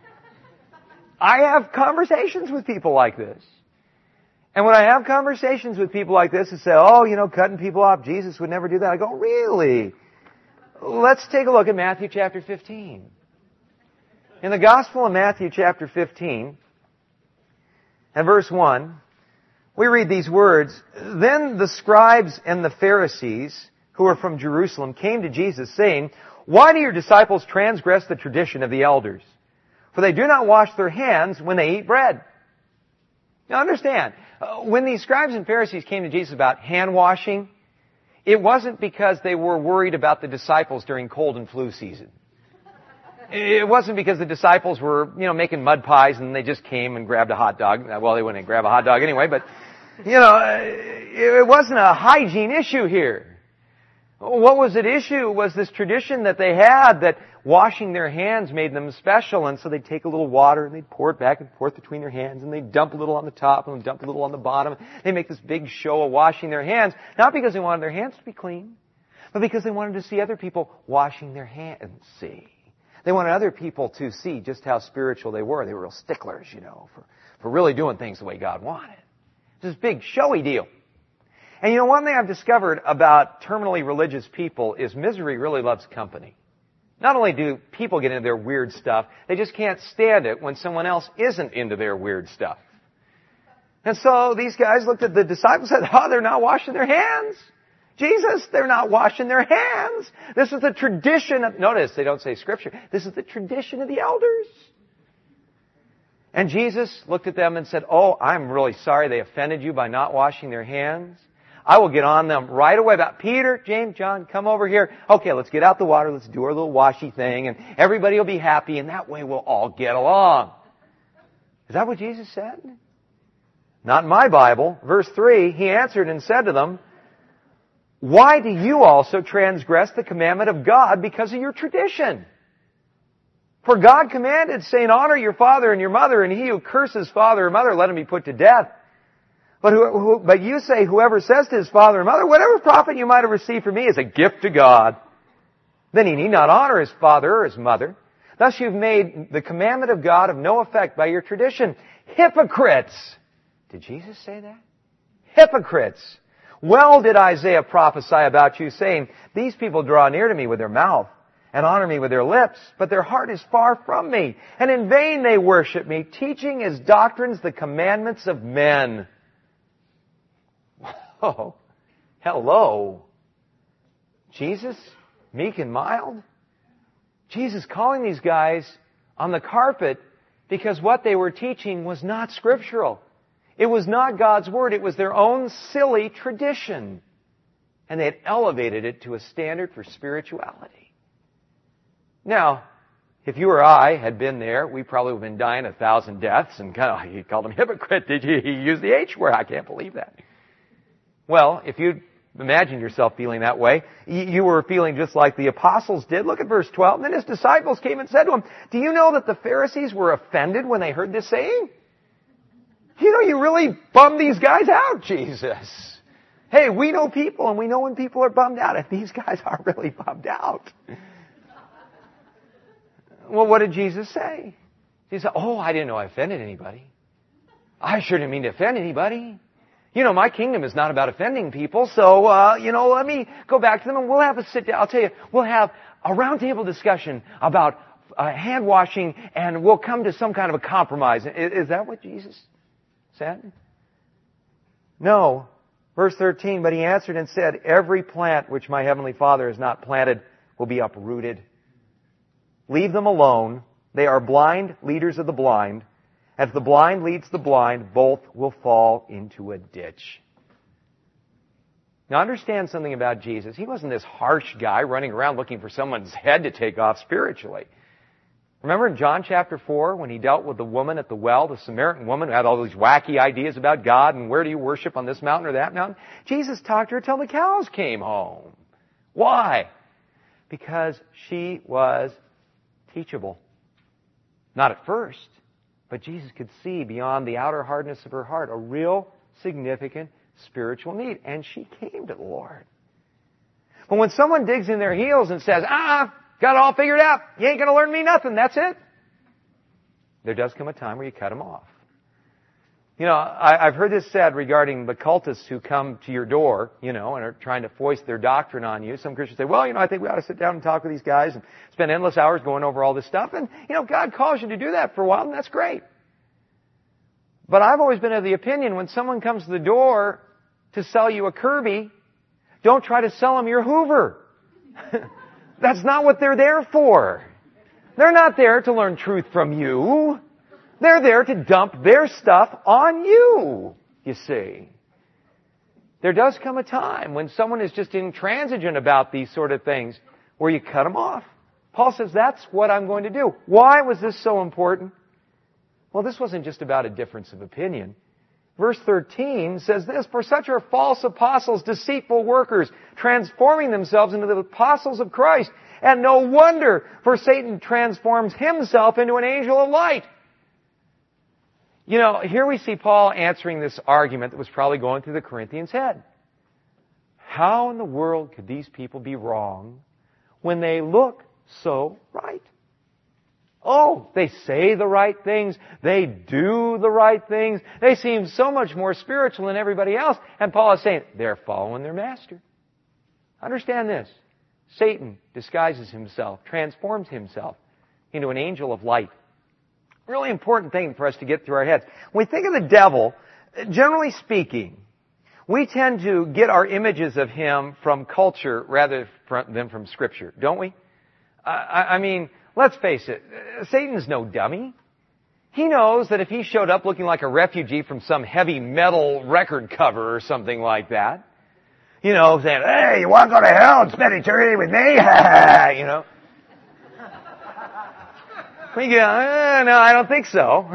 I have conversations with people like this. And when I have conversations with people like this and say, cutting people off, Jesus would never do that, I go, really? Let's take a look at Matthew chapter 15. In the Gospel of Matthew chapter 15, and verse 1, we read these words, "Then the scribes and the Pharisees, who were from Jerusalem, came to Jesus, saying, 'Why do your disciples transgress the tradition of the elders? For they do not wash their hands when they eat bread.'" Now understand, when these scribes and Pharisees came to Jesus about hand washing, it wasn't because they were worried about the disciples during cold and flu season. It wasn't because the disciples were, making mud pies and they just came and grabbed a hot dog. Well, they wouldn't grab a hot dog anyway, but, it wasn't a hygiene issue here. What was at issue was this tradition that they had that washing their hands made them special, and so they'd take a little water and they'd pour it back and forth between their hands, and they'd dump a little on the top and dump a little on the bottom. They make this big show of washing their hands, not because they wanted their hands to be clean, but because they wanted to see other people washing their hands, see. They wanted other people to see just how spiritual they were. They were real sticklers, for really doing things the way God wanted. It's this big showy deal. And one thing I've discovered about terminally religious people is misery really loves company. Not only do people get into their weird stuff, they just can't stand it when someone else isn't into their weird stuff. And so these guys looked at the disciples and said, they're not washing their hands. Jesus, they're not washing their hands. This is the tradition of, notice they don't say Scripture, this is the tradition of the elders. And Jesus looked at them and said, "Oh, I'm really sorry they offended you by not washing their hands. I will get on them right away." About Peter, James, John, come over here. Okay, let's get out the water. Let's do our little washy thing, and everybody will be happy, and that way we'll all get along. Is that what Jesus said? Not in my Bible. Verse 3, He answered and said to them, "Why do you also transgress the commandment of God because of your tradition? For God commanded, saying, 'Honor your father and your mother, and he who curses father or mother, let him be put to death.' But you say, whoever says to his father or mother, 'Whatever profit you might have received from me is a gift to God,' then he need not honor his father or his mother. Thus you've made the commandment of God of no effect by your tradition. Hypocrites!" Did Jesus say that? Hypocrites! "Well did Isaiah prophesy about you, saying, 'These people draw near to me with their mouth and honor me with their lips, but their heart is far from me. And in vain they worship me, teaching as doctrines the commandments of men.'" Oh, hello. Jesus, meek and mild? Jesus calling these guys on the carpet because what they were teaching was not scriptural. It was not God's Word. It was their own silly tradition. And they had elevated it to a standard for spirituality. Now, if you or I had been there, we probably would have been dying 1,000 deaths and he called them hypocrite. Did you use the H word? I can't believe that. Well, if you imagine yourself feeling that way, you were feeling just like the apostles did. Look at verse 12. And then his disciples came and said to him, "Do you know that the Pharisees were offended when they heard this saying?" You really bummed these guys out, Jesus. Hey, we know people, and we know when people are bummed out, and these guys are really bummed out. Well, what did Jesus say? He said, "Oh, I didn't know I offended anybody. I sure didn't mean to offend anybody. My kingdom is not about offending people, so, let me go back to them and we'll have a sit down. I'll tell you, we'll have a roundtable discussion about hand washing and we'll come to some kind of a compromise." Is that what Jesus said? No. Verse 13, "But he answered and said, 'Every plant which my heavenly Father has not planted will be uprooted. Leave them alone. They are blind leaders of the blind. If the blind leads the blind, both will fall into a ditch.'" Now understand something about Jesus. He wasn't this harsh guy running around looking for someone's head to take off spiritually. Remember in John chapter 4 when he dealt with the woman at the well, the Samaritan woman who had all these wacky ideas about God and where do you worship, on this mountain or that mountain? Jesus talked to her till the cows came home. Why? Because she was teachable. Not at first, but Jesus could see beyond the outer hardness of her heart a real significant spiritual need. And she came to the Lord. But when someone digs in their heels and says, got it all figured out, you ain't going to learn me nothing, that's it, there does come a time where you cut them off. I've heard this said regarding the cultists who come to your door, and are trying to foist their doctrine on you. Some Christians say, well, I think we ought to sit down and talk with these guys and spend endless hours going over all this stuff. And, God calls you to do that for a while, and that's great. But I've always been of the opinion when someone comes to the door to sell you a Kirby, don't try to sell them your Hoover. That's not what they're there for. They're not there to learn truth from you. They're there to dump their stuff on you, you see. There does come a time when someone is just intransigent about these sort of things where you cut them off. Paul says, that's what I'm going to do. Why was this so important? Well, this wasn't just about a difference of opinion. Verse 13 says this, "For such are false apostles, deceitful workers, transforming themselves into the apostles of Christ. And no wonder, for Satan transforms himself into an angel of light." Here we see Paul answering this argument that was probably going through the Corinthians' head. How in the world could these people be wrong when they look so right? Oh, they say the right things. They do the right things. They seem so much more spiritual than everybody else. And Paul is saying, they're following their master. Understand this. Satan disguises himself, transforms himself into an angel of light. Really important thing for us to get through our heads. When we think of the devil, generally speaking, we tend to get our images of him from culture rather than from Scripture, don't we? I mean, let's face it, Satan's no dummy. He knows that if he showed up looking like a refugee from some heavy metal record cover or something like that, saying, "Hey, you want to go to hell and spend eternity with me?" We go, "No, I don't think so."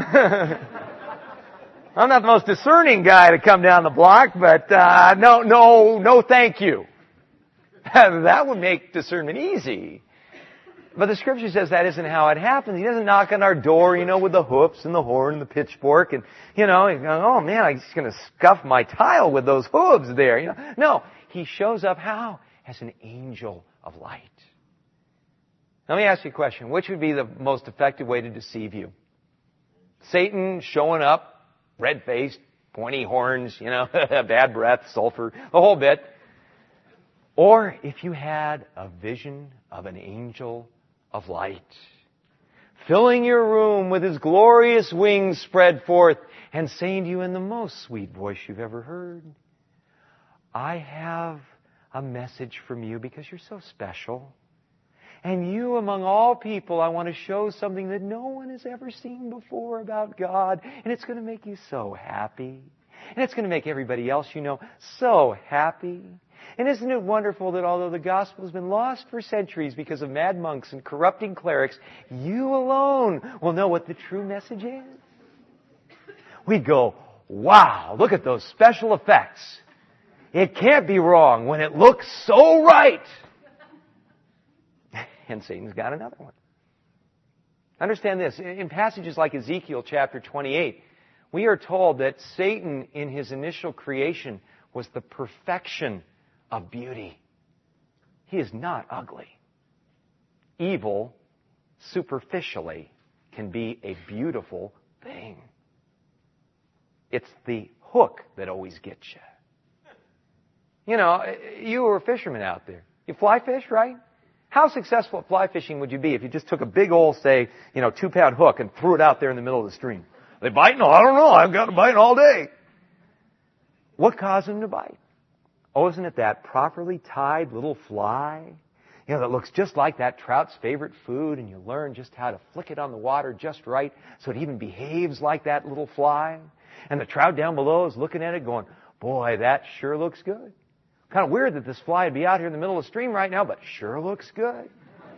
I'm not the most discerning guy to come down the block, but no, thank you. That would make discernment easy. But the Scripture says that isn't how it happens. He doesn't knock on our door, with the hoofs and the horn and the pitchfork and, he's going, "Oh man, I'm just going to scuff my tile with those hooves there." No, he shows up how? As an angel of light. Let me ask you a question. Which would be the most effective way to deceive you? Satan showing up, red-faced, pointy horns, bad breath, sulfur, the whole bit. Or if you had a vision of an angel of light, filling your room with his glorious wings spread forth and saying to you in the most sweet voice you've ever heard, "I have a message from you because you're so special. And you, among all people, I want to show something that no one has ever seen before about God. And it's going to make you so happy. And it's going to make everybody else so happy. And isn't it wonderful that although the gospel has been lost for centuries because of mad monks and corrupting clerics, you alone will know what the true message is?" We go, "Wow, look at those special effects. It can't be wrong when it looks so right." And Satan's got another one. Understand this. In passages like Ezekiel chapter 28, we are told that Satan in his initial creation was the perfection of beauty. He is not ugly. Evil, superficially, can be a beautiful thing. It's the hook that always gets you. You were a fisherman out there. You fly fish, right? How successful at fly fishing would you be if you just took a big old, say, 2-pound hook and threw it out there in the middle of the stream? They biting? I don't know. I've got them biting all day. What caused them to bite? Oh, isn't it that properly tied little fly? That looks just like that trout's favorite food, and you learn just how to flick it on the water just right so it even behaves like that little fly. And the trout down below is looking at it going, "Boy, that sure looks good. Kind of weird that this fly would be out here in the middle of the stream right now, but sure looks good."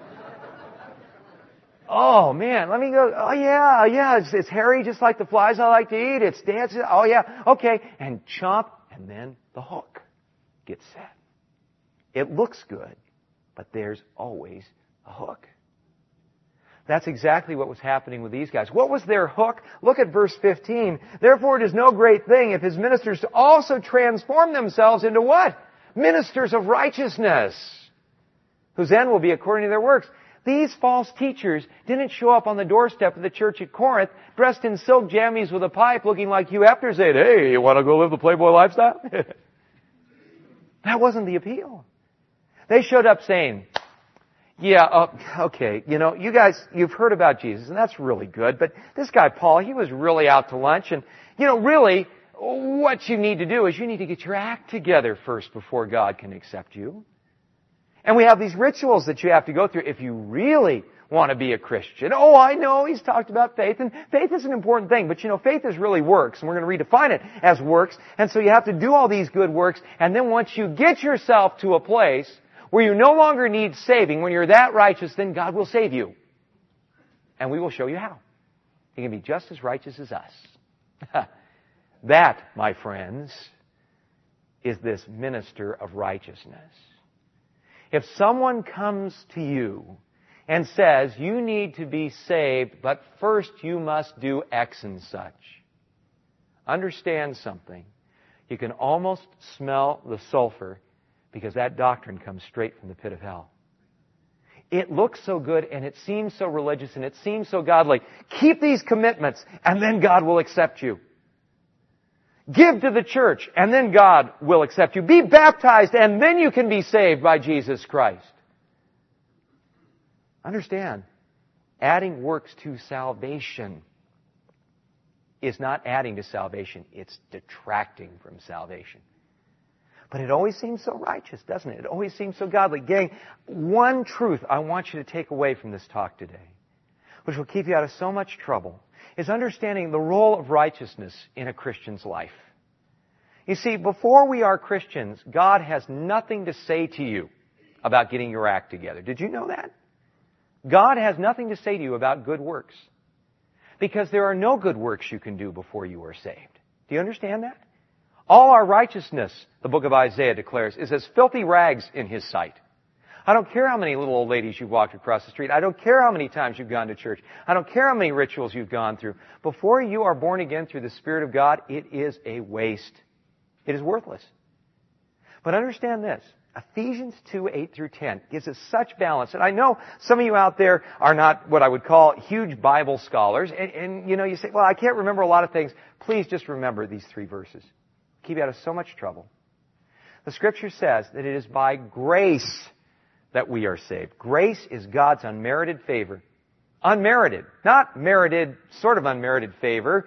"Oh, man, let me go. Oh, yeah, it's hairy just like the flies I like to eat. It's dancing. Oh, yeah, okay." And chomp, and then the hook gets set. It looks good, but there's always a hook. That's exactly what was happening with these guys. What was their hook? Look at verse 15. "Therefore it is no great thing if his ministers also transform themselves into" what? "Ministers of righteousness, whose end will be according to their works." These false teachers didn't show up on the doorstep of the church at Corinth dressed in silk jammies with a pipe looking like Hugh Hefner saying, "Hey, you want to go live the Playboy lifestyle?" That wasn't the appeal. They showed up saying, "Yeah, okay, you guys, you've heard about Jesus, and that's really good, but this guy Paul, he was really out to lunch, and, really, what you need to do is you need to get your act together first before God can accept you. And we have these rituals that you have to go through if you really want to be a Christian. Oh, I know he's talked about faith, and faith is an important thing, but faith is really works, and we're going to redefine it as works, and so you have to do all these good works, and then once you get yourself to a place where you no longer need saving, when you're that righteous, then God will save you. And we will show you how. You can be just as righteous as us." That, my friends, is this minister of righteousness. If someone comes to you and says, "You need to be saved, but first you must do X and such," understand something. You can almost smell the sulfur because that doctrine comes straight from the pit of hell. It looks so good and it seems so religious and it seems so godly. Keep these commitments and then God will accept you. Give to the church and then God will accept you. Be baptized and then you can be saved by Jesus Christ. Understand, adding works to salvation is not adding to salvation. It's detracting from salvation. But it always seems so righteous, doesn't it? It always seems so godly. Gang, one truth I want you to take away from this talk today. which will keep you out of so much trouble, is understanding the role of righteousness in a Christian's life. You see, before we are Christians, God has nothing to say to you about getting your act together. Did you know that? God has nothing to say to you about good works. Because there are no good works you can do before you are saved. Do you understand that? All our righteousness, the book of Isaiah declares, is as filthy rags in His sight. I don't care how many little old ladies you've walked across the street. I don't care how many times you've gone to church. I don't care how many rituals you've gone through. Before you are born again through the Spirit of God, it is a waste. It is worthless. But understand this. Ephesians 2:8-10 gives us such balance. And I know some of you out there are not what I would call huge Bible scholars. And you say, well, I can't remember a lot of things. Please just remember these 3 verses. Keep you out of so much trouble. The Scripture says that it is by grace that we are saved. Grace is God's unmerited favor. Unmerited. Not merited, sort of unmerited favor.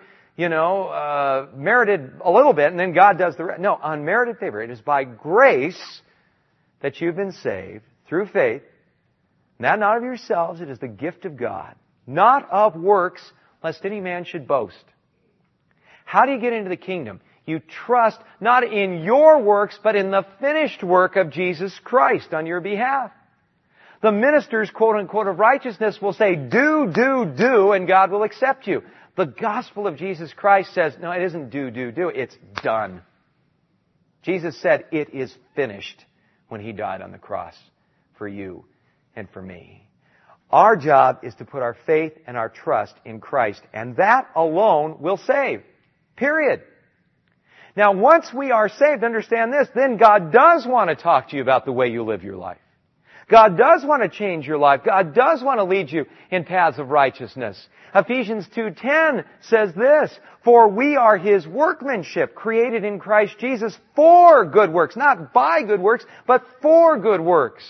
Merited a little bit and then God does the rest. No, unmerited favor. It is by grace that you've been saved through faith. That not of yourselves, it is the gift of God. Not of works, lest any man should boast. How do you get into the kingdom? You trust not in your works, but in the finished work of Jesus Christ on your behalf. The ministers, quote unquote, of righteousness will say, do, and God will accept you. The gospel of Jesus Christ says, no, it isn't do, it's done. Jesus said, it is finished when He died on the cross for you and for me. Our job is to put our faith and our trust in Christ, and that alone will save. Period. Now, once we are saved, understand this, then God does want to talk to you about the way you live your life. God does want to change your life. God does want to lead you in paths of righteousness. Ephesians 2:10 says this, for we are His workmanship, created in Christ Jesus for good works. Not by good works, but for good works.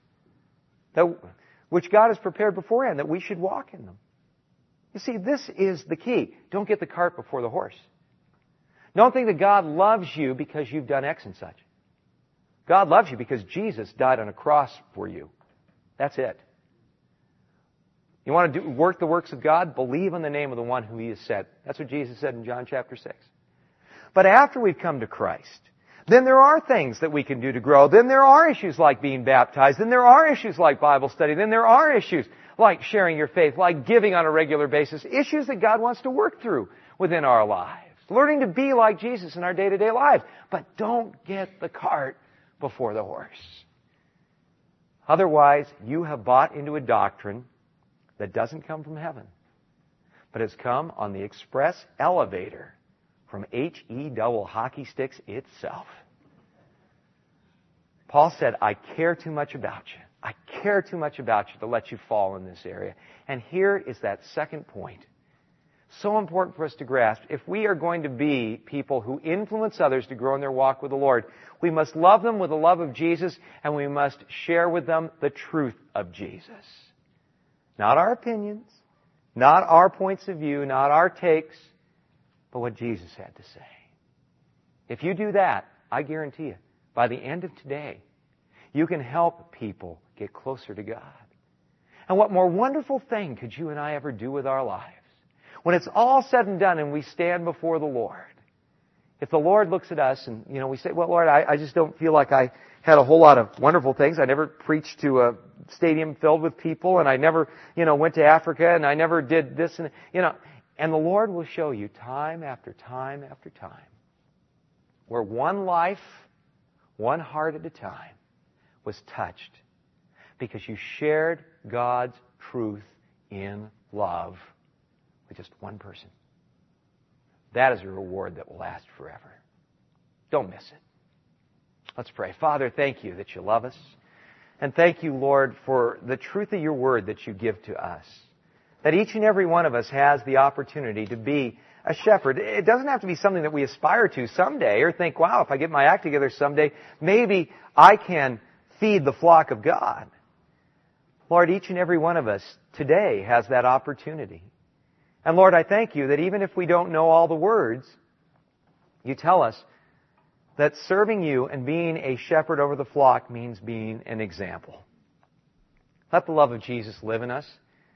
Which God has prepared beforehand, that we should walk in them. You see, this is the key. Don't get the cart before the horse. Don't think that God loves you because you've done X and such. God loves you because Jesus died on a cross for you. That's it. You want to work the works of God? Believe in the name of the one who He has sent. That's what Jesus said in John chapter 6. But after we've come to Christ, then there are things that we can do to grow. Then there are issues like being baptized. Then there are issues like Bible study. Then there are issues like sharing your faith, like giving on a regular basis. Issues that God wants to work through within our lives. Learning to be like Jesus in our day-to-day lives. But don't get the cart before the horse. Otherwise, you have bought into a doctrine that doesn't come from heaven, but has come on the express elevator from H-E double hockey sticks itself. Paul said, I care too much about you. I care too much about you to let you fall in this area. And here is that second point. So important for us to grasp. If we are going to be people who influence others to grow in their walk with the Lord, we must love them with the love of Jesus, and we must share with them the truth of Jesus. Not our opinions, not our points of view, not our takes, but what Jesus had to say. If you do that, I guarantee you, by the end of today, you can help people get closer to God. And what more wonderful thing could you and I ever do with our lives? When it's all said and done and we stand before the Lord, if the Lord looks at us and, we say, well, Lord, I just don't feel like I had a whole lot of wonderful things. I never preached to a stadium filled with people, and I never, went to Africa, and I never did this, and the Lord will show you time after time after time where one life, one heart at a time was touched because you shared God's truth in love with just one person. That is a reward that will last forever. Don't miss it. Let's pray. Father, thank you that you love us. And thank you, Lord, for the truth of your word that you give to us. That each and every one of us has the opportunity to be a shepherd. It doesn't have to be something that we aspire to someday or think, wow, if I get my act together someday, maybe I can feed the flock of God. Lord, each and every one of us today has that opportunity. And Lord, I thank you that even if we don't know all the words, you tell us that serving you and being a shepherd over the flock means being an example. Let the love of Jesus live in us.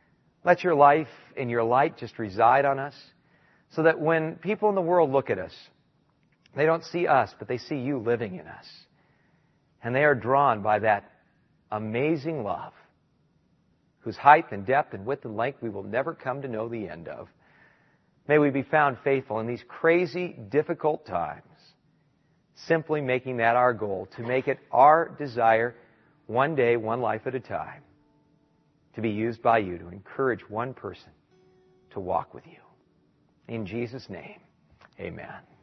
Let your life and your light just reside on us, so that when people in the world look at us, they don't see us, but they see you living in us. And they are drawn by that amazing love, whose height and depth and width and length we will never come to know the end of. May we be found faithful in these crazy, difficult times, simply making that our goal, to make it our desire, one day, one life at a time, to be used by you to encourage one person to walk with you. In Jesus' name, amen.